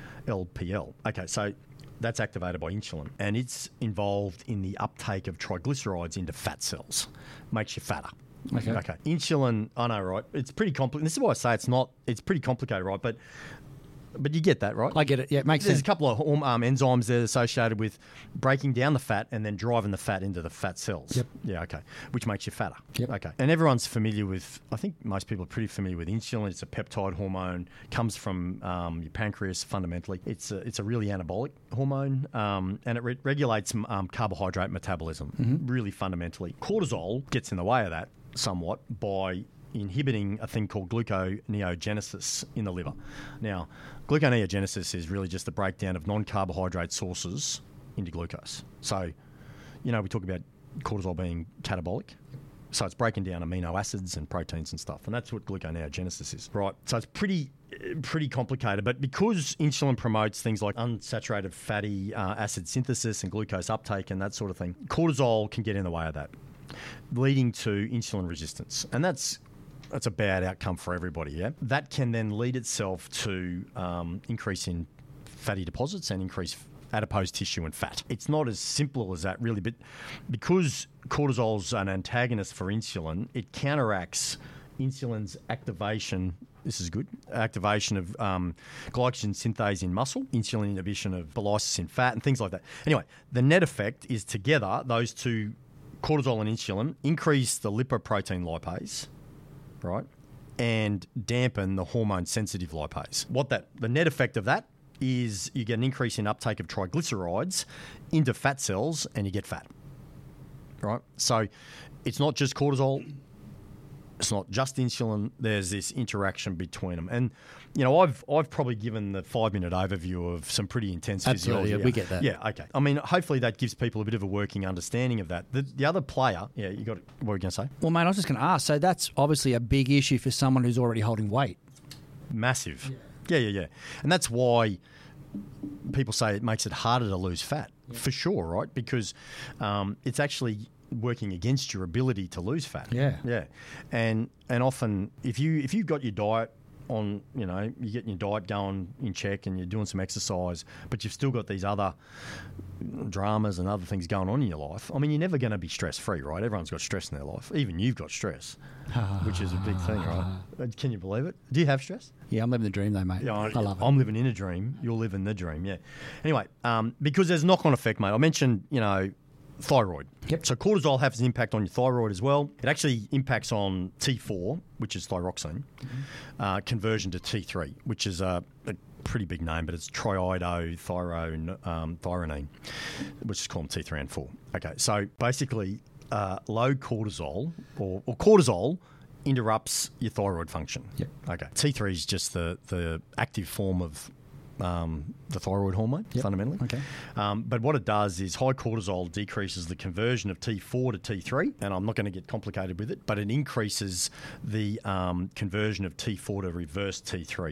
S4: L P L. Okay, so that's activated by insulin, and it's involved in the uptake of triglycerides into fat cells. Makes you fatter.
S1: Okay.
S4: Okay. Insulin, I know, right? It's pretty complicated. This is why I say it's not. It's pretty complicated, right? But but you get that, right?
S1: I get it. Yeah, it makes
S4: There's
S1: sense.
S4: a couple of um, enzymes that are associated with breaking down the fat and then driving the fat into the fat cells.
S1: Yep.
S4: Yeah, okay. Which makes you fatter.
S1: Yep.
S4: Okay. And everyone's familiar with, I think most people are pretty familiar with insulin. It's a peptide hormone, comes from um, your pancreas fundamentally. It's a, it's a really anabolic hormone, um, and it re- regulates um, carbohydrate metabolism, mm-hmm. really fundamentally. Cortisol gets in the way of that somewhat by inhibiting a thing called gluconeogenesis in the liver. Now, gluconeogenesis is really just the breakdown of non-carbohydrate sources into glucose. So, you know, we talk about cortisol being catabolic. So it's breaking down amino acids and proteins and stuff, and that's what gluconeogenesis is, right? So it's pretty pretty complicated, but because insulin promotes things like unsaturated fatty uh, acid synthesis and glucose uptake and that sort of thing, cortisol can get in the way of that, leading to insulin resistance, and that's That's a bad outcome for everybody, yeah? That can then lead itself to um, increase in fatty deposits and increase adipose tissue and fat. It's not as simple as that, really, but because cortisol's an antagonist for insulin, it counteracts insulin's activation, this is good, activation of um, glycogen synthase in muscle, insulin inhibition of glycolysis in fat, and things like that. Anyway, the net effect is together, those two, cortisol and insulin, increase the lipoprotein lipase, right, and dampen the hormone-sensitive lipase. What that the net effect of that is you get an increase in uptake of triglycerides into fat cells, and you get fat, right? So it's not just cortisol, it's not just insulin. There's this interaction between them, and you know I've I've probably given the five minute overview of some pretty intense
S1: Absolutely,
S4: physiology.
S1: Yeah, we get that.
S4: Yeah, okay. I mean, hopefully that gives people a bit of a working understanding of that. The, the other player, yeah, you got what were you going to say?
S1: Well, mate, I was just going to ask. So that's obviously a big issue for someone who's already holding weight.
S4: Massive. Yeah, yeah, yeah. yeah. And that's why people say it makes it harder to lose fat, yeah. for sure, right? Because um, it's actually working against your ability to lose fat.
S1: Yeah.
S4: Yeah. And and often if you if you've got your diet on, you know, you're getting your diet going in check and you're doing some exercise, but you've still got these other dramas and other things going on in your life. I mean, you're never going to be stress-free, right? Everyone's got stress in their life. Even you've got stress, which is a big thing, right? Can you believe it? Do you have stress?
S1: Yeah, I'm living the dream though, mate.
S4: Yeah, I,
S1: I love it.
S4: I'm living in a dream. You're living the dream, yeah. Anyway, um, because there's a knock-on effect, mate. I mentioned, you know, thyroid.
S1: Yep.
S4: So cortisol has an impact on your thyroid as well. It actually impacts on T four, which is thyroxine, mm-hmm. uh, conversion to T three, which is a, a pretty big name, but it's triiodothyronine, um, thyronine, which is called T three and four. Okay, so basically, uh, low cortisol or, or cortisol interrupts your thyroid function.
S1: Yep.
S4: Okay. T three is just the the active form of Um, the thyroid hormone,
S1: yep.
S4: fundamentally.
S1: Okay.
S4: Um, but what it does is high cortisol decreases the conversion of T four to T three, and I'm not going to get complicated with it, but it increases the um, conversion of T four to reverse T three.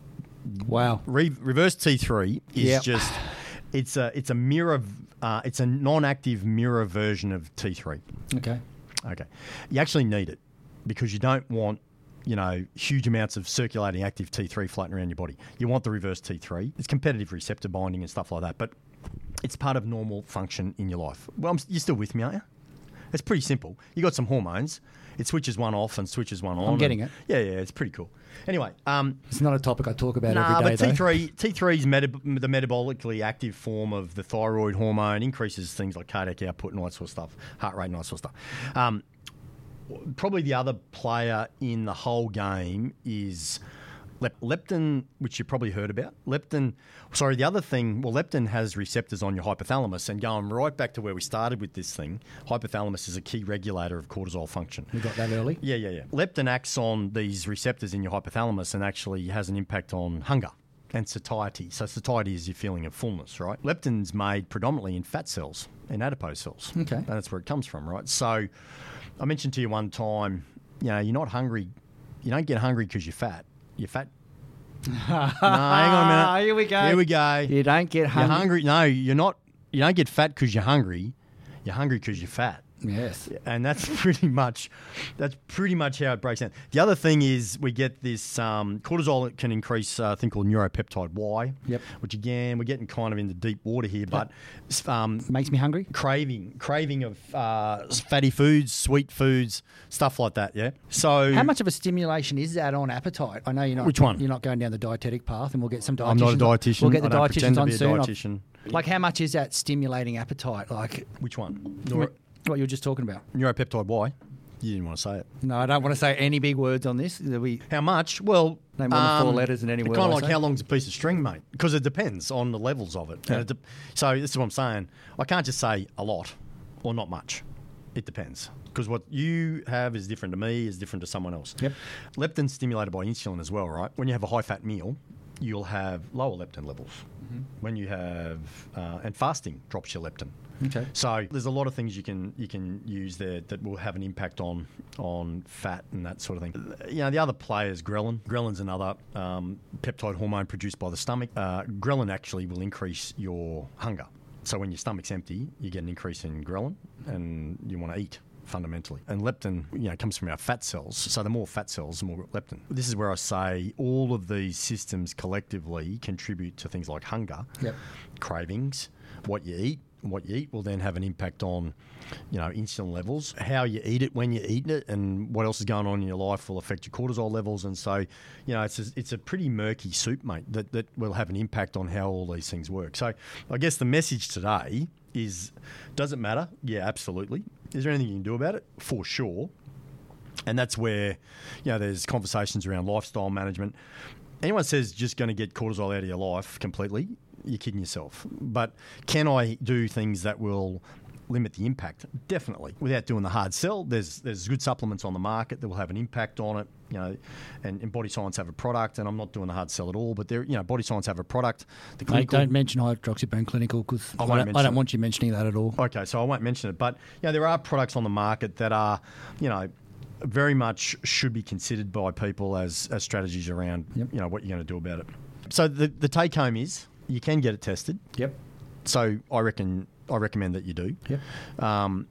S1: Wow.
S4: Re- reverse T three is
S1: yep.
S4: just, it's a it's a mirror, uh, it's a non-active mirror version of T three.
S1: Okay.
S4: Okay. You actually need it because you don't want, you know, huge amounts of circulating active T three floating around your body. You want the reverse T three. It's competitive receptor binding and stuff like that, but it's part of normal function in your life. Well, I'm, you're still with me, aren't you? It's pretty simple. You got some hormones. It switches one off and switches one on.
S1: I'm getting
S4: and,
S1: it.
S4: Yeah, yeah, it's pretty cool. Anyway. Um,
S1: it's not a topic I talk about
S4: nah,
S1: every day,
S4: but T three, T three is meta- the metabolically active form of the thyroid hormone, increases things like cardiac output and all that sort of stuff, heart rate and all that sort of stuff. Um, Probably the other player in the whole game is lep- leptin, which you probably heard about. Leptin, sorry, the other thing, well, leptin has receptors on your hypothalamus, and going right back to where we started with this thing, hypothalamus is a key regulator of cortisol function.
S1: We got that early?
S4: Yeah, yeah, yeah. Leptin acts on these receptors in your hypothalamus and actually has an impact on hunger and satiety. So satiety is your feeling of fullness, right? Leptin's made predominantly in fat cells, in adipose cells.
S1: Okay.
S4: And that's where it comes from, right? So I mentioned to you one time, you know, you're not hungry. You don't get hungry because you're fat. You're fat. No, hang on a minute.
S1: Here we go.
S4: Here we go.
S1: You don't get hungry.
S4: You're hungry. No, you're not. You don't get fat because you're hungry. You're hungry because you're fat.
S1: Yes.
S4: And that's pretty much that's pretty much how it breaks down. The other thing is we get this um, cortisol can increase uh, a thing called neuropeptide Y,
S1: yep.
S4: which again we're getting kind of into deep water here, but um,
S1: makes me hungry.
S4: Craving, craving of uh, fatty foods, sweet foods, stuff like that. Yeah. So
S1: how much of a stimulation is that on appetite? I know you're not.
S4: Which one?
S1: You're not going down the dietetic path, and we'll get some dietitians.
S4: I'm not a dietitian.
S1: We'll get the
S4: I don't
S1: dietitians on
S4: to be a
S1: soon.
S4: dietitian.
S1: Like how much is that stimulating appetite? Like
S4: which one?
S1: Neuro- what you were just talking about.
S4: Neuropeptide Y. You didn't want to say it.
S1: No, I don't want to say any big words on this. We
S4: How much? Well,
S1: name more than
S4: um,
S1: four letters in any word.
S4: Kind
S1: I
S4: of like
S1: say.
S4: how long's a piece of string, mate? Because it depends on the levels of it.
S1: Yeah.
S4: And it de- so this is what I'm saying. I can't just say a lot or not much. It depends. Because what you have is different to me, is different to someone else.
S1: Yep.
S4: Leptin's stimulated by insulin as well, right? When you have a high-fat meal, you'll have lower leptin levels. Mm-hmm. When you have... Uh, and fasting drops your leptin.
S1: Okay.
S4: So there's a lot of things you can you can use there that will have an impact on on fat and that sort of thing. You know, the other player is ghrelin. Ghrelin's another um, peptide hormone produced by the stomach. Uh, ghrelin actually will increase your hunger. So when your stomach's empty, you get an increase in ghrelin and you want to eat fundamentally. And leptin, you know, comes from our fat cells. So the more fat cells, the more leptin. This is where I say all of these systems collectively contribute to things like hunger,
S1: yep.
S4: cravings, what you eat. What you eat will then have an impact on, you know, insulin levels. How you eat it, when you eat it, and what else is going on in your life will affect your cortisol levels. And so, you know, it's a, it's a pretty murky soup, mate, that, that will have an impact on how all these things work. So I guess the message today is, does it matter? Yeah, absolutely. Is there anything you can do about it? For sure. And that's where, you know, there's conversations around lifestyle management. Anyone says just going to get cortisol out of your life completely, you're kidding yourself. But can I do things that will limit the impact? Definitely. Without doing the hard sell, there's there's good supplements on the market that will have an impact on it. You know, and, and Body Science have a product, and I'm not doing the hard sell at all. But they're, you know, Body Science have a product. The
S1: clinical, Mate, don't mention Hydroxybone Clinical because I, I, don't, I don't want you mentioning that at all.
S4: Okay, so I won't mention it. But you know, there are products on the market that are, you know, very much should be considered by people as, as strategies around, yep. you know, what you're going to do about it. So the the take home is you can get it tested.
S1: Yep.
S4: So I reckon I recommend that you do.
S1: Yep.
S4: Um,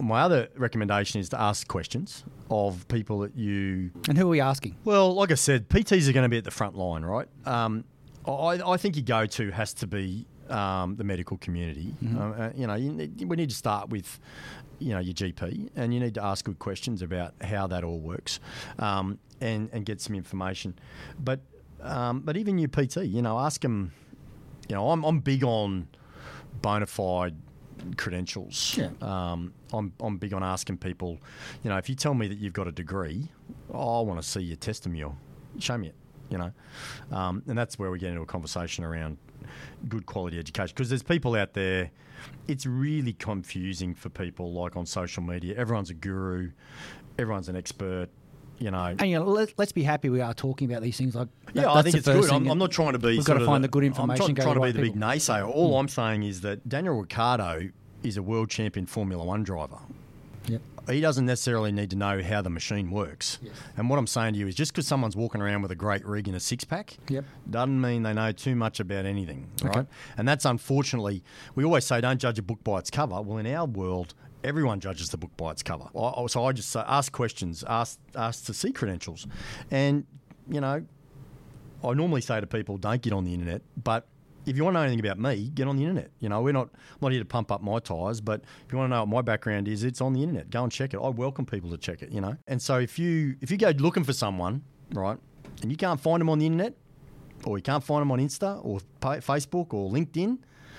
S4: my other recommendation is to ask questions of people that you...
S1: And who are we asking?
S4: Well, like I said, P Ts are going to be at the front line, right? Um, I, I think your go-to has to be um, the medical community. Mm-hmm. Uh, you know, you need, we need to start with, you know, your G P, and you need to ask good questions about how that all works, um, and and get some information. But um, but even your P T, you know, ask them. You know, I'm I'm big on bona fide credentials.
S1: Yeah.
S4: Um, I'm I'm big on asking people. You know, if you tell me that you've got a degree, oh, I want to see your testimonial. Show me it. You know, um, and that's where we get into a conversation around good quality education, because there's people out there. It's really confusing for people, like on social media. Everyone's a guru, everyone's an expert. You know,
S1: and you know, let, let's be happy we are talking about these things. Like, that,
S4: yeah, I think it's good. I'm, I'm not trying to be.
S1: We've got to find the good information.
S4: I'm trying, trying to be the
S1: people.
S4: big naysayer. All mm. I'm saying is that Daniel Ricciardo is a world champion Formula One driver.
S1: Yep.
S4: He doesn't necessarily need to know how the machine works.
S1: Yes.
S4: And what I'm saying to you is, just because someone's walking around with a great rig and a six-pack
S1: yep.
S4: doesn't mean they know too much about anything, right?
S1: Okay.
S4: And that's unfortunately, we always say don't judge a book by its cover. Well, in our world, everyone judges the book by its cover. I, so I just say, ask questions, ask, ask to see credentials. And, you know, I normally say to people, don't get on the internet, but if you want to know anything about me, get on the internet. You know, we're not I'm not here to pump up my tyres, but if you want to know what my background is, it's on the internet. Go and check it. I welcome people to check it, you know. And so if you if you go looking for someone, right, and you can't find them on the internet, or you can't find them on Insta or Facebook or LinkedIn,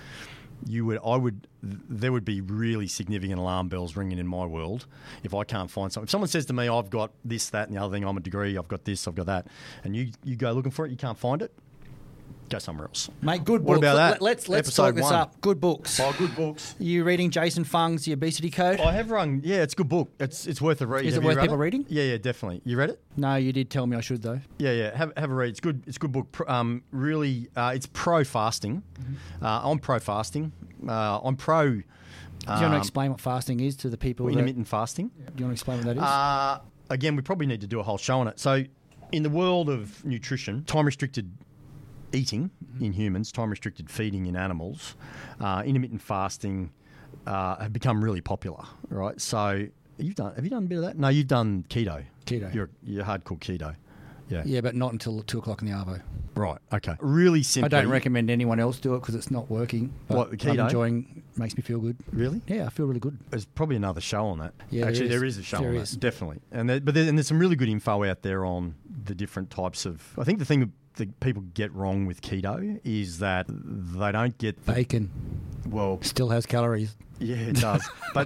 S4: you would I would there would be really significant alarm bells ringing in my world if I can't find something. If someone says to me, I've got this, that, and the other thing, I'm a degree, I've got this, I've got that, and you you go looking for it, you can't find it, go somewhere else.
S1: Mate, good
S4: what
S1: books.
S4: About that?
S1: Let's let's
S4: Episode
S1: talk this
S4: one.
S1: up. Good books.
S4: Oh, good books.
S1: Are you reading Jason Fung's The Obesity Code?
S4: I have run. Yeah, it's a good book. It's it's worth a read.
S1: Is
S4: have
S1: it worth
S4: read
S1: people
S4: it?
S1: reading?
S4: Yeah, yeah, definitely. You read it?
S1: No, you did tell me I should though.
S4: Yeah, yeah. Have have a read. It's good. It's a good book. Um, really, uh, it's pro fasting. Mm-hmm. Uh, I'm pro fasting. Uh, I'm pro. Um,
S1: Do you want to explain what fasting is to the people?
S4: Well,
S1: that,
S4: intermittent fasting.
S1: Do you want to explain what that is?
S4: Uh, again, we probably need to do a whole show on it. So, in the world of nutrition, time restricted eating mm-hmm. in humans, time restricted feeding in animals, uh, intermittent fasting uh, have become really popular, right? So you've done have you done a bit of that? No, you've done keto.
S1: Keto.
S4: You're you're hardcore keto. Yeah.
S1: Yeah, but not until two o'clock in the arvo.
S4: Right. Okay. Really simply.
S1: I don't recommend anyone else do it because it's not working. But
S4: what, the keto?
S1: I'm enjoying. Makes me feel good.
S4: Really?
S1: Yeah, I feel really good.
S4: There's probably another show on that.
S1: Yeah,
S4: actually,
S1: there
S4: there
S1: is,
S4: is a show
S1: there
S4: on
S1: is.
S4: that. Definitely. And there, but there, and there's some really good info out there on the different types of. I think the thing that that people get wrong with keto is that they don't get the,
S1: bacon.
S4: Well,
S1: still has calories.
S4: Yeah, it does. But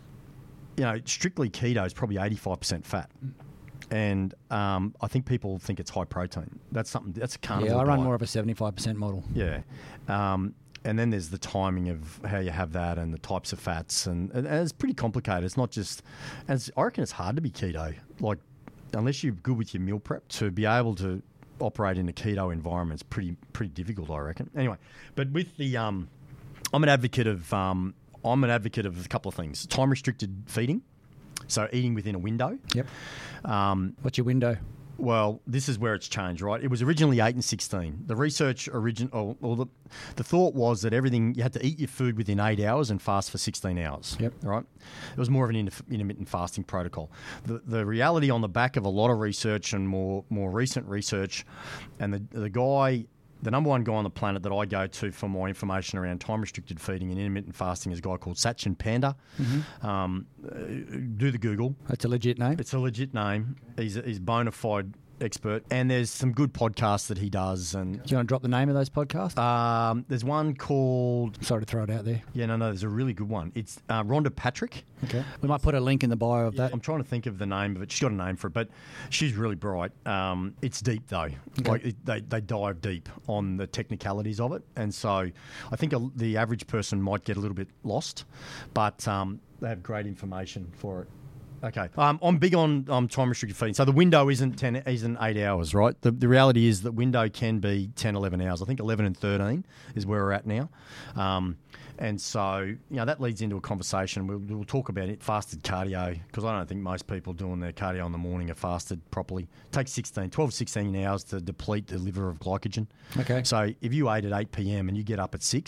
S4: you know, strictly keto is probably eighty-five percent fat. And um, I think people think it's high protein. That's something. That's a carnivore.
S1: Yeah, I run
S4: diet.
S1: more of a seventy-five percent model.
S4: Yeah, um, and then there's the timing of how you have that and the types of fats, and, and it's pretty complicated. It's not just. As I reckon it's hard to be keto. Like, unless you're good with your meal prep, to be able to operate in a keto environment is pretty pretty difficult, I reckon. Anyway, but with the, um, I'm an advocate of. Um, I'm an advocate of a couple of things: time restricted feeding. So eating within a window.
S1: Yep.
S4: Um,
S1: What's your window?
S4: Well, this is where it's changed, right? It was originally eight and sixteen. The research origin, or, or the, the thought was that everything you had to eat your food within eight hours and fast for sixteen hours.
S1: Yep.
S4: Right. It was more of an intermittent fasting protocol. The the reality on the back of a lot of research and more more recent research, and the the guy. The number one guy on the planet that I go to for my information around time-restricted feeding and intermittent fasting is a guy called Satchin Panda. Mm-hmm. Um, uh, do the Google.
S1: That's a legit name?
S4: It's a legit name. He's a, he's a bona fide expert. And there's some good podcasts that he does. And
S1: do you want to drop the name of those podcasts?
S4: Um, there's one called...
S1: Sorry to throw it out there.
S4: Yeah, no, no, there's a really good one. It's uh, Rhonda Patrick.
S1: Okay. We might put a link in the bio of
S4: yeah,
S1: that.
S4: I'm trying to think of the name of it. She's got a name for it, but she's really bright. Um, it's deep, though. Okay. Like it, they, they dive deep on the technicalities of it. And so I think a, the average person might get a little bit lost, but um, they have great information for it. Okay, um, I'm big on um, time restricted feeding. So the window isn't ten, isn't eight hours, right? The, the reality is that window can be ten, eleven hours. I think eleven and thirteen is where we're at now. Um, and so, you know, that leads into a conversation. We'll, we'll talk about it, fasted cardio, because I don't think most people doing their cardio in the morning are fasted properly. It takes sixteen, twelve, sixteen hours to deplete the liver of glycogen.
S1: Okay.
S4: So if you ate at eight p.m. and you get up at six,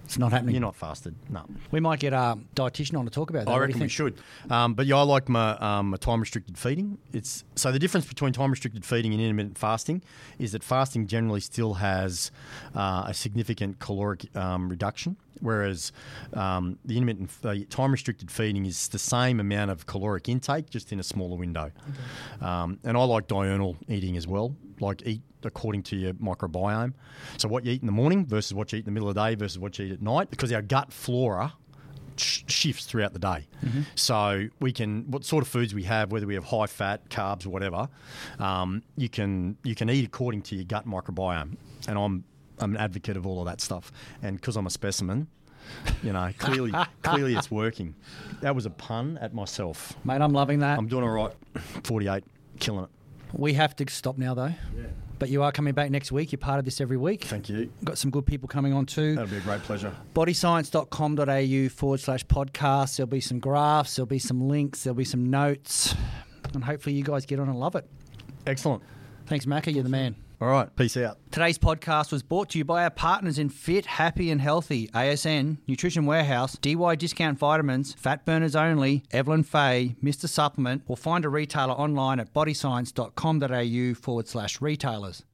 S1: It's not happening.
S4: You're not fasted. No.
S1: We might get a dietitian on to talk about that.
S4: I
S1: What do
S4: reckon
S1: you
S4: we
S1: think?
S4: should. Um, but yeah, I like my, um, my time restricted feeding. It's so the difference between time restricted feeding and intermittent fasting is that fasting generally still has uh, a significant caloric um, reduction, whereas um, the intermittent uh, time restricted feeding is the same amount of caloric intake, just in a smaller window. Okay. Um, and I like diurnal eating as well, like eat according to your microbiome. So what you eat in the morning versus what you eat in the middle of the day versus what you eat at night, because our gut flora sh- shifts throughout the day. Mm-hmm. So we can, what sort of foods we have, whether we have high fat, carbs, or whatever, um, you can you can eat according to your gut microbiome. And I'm I'm an advocate of all of that stuff. And because I'm a specimen, you know, clearly clearly it's working. That was a pun at myself.
S1: Mate, I'm loving that.
S4: I'm doing all right. forty-eight, killing it.
S1: We have to stop now, though.
S4: Yeah.
S1: But you are coming back next week. You're part of this every week.
S4: Thank you.
S1: Got some good people coming on too.
S4: That'll be a great pleasure.
S1: bodyscience.com.au forward slash podcast. There'll be some graphs. There'll be some links. There'll be some notes. And hopefully you guys get on and love it.
S4: Excellent.
S1: Thanks, Macca. You're the man.
S4: All right. Peace out.
S1: Today's podcast was brought to you by our partners in Fit, Happy and Healthy, A S N, Nutrition Warehouse, D Y Discount Vitamins, Fat Burners Only, Evelyn Faye, Mister Supplement, or find a retailer online at bodyscience.com.au forward slash retailers.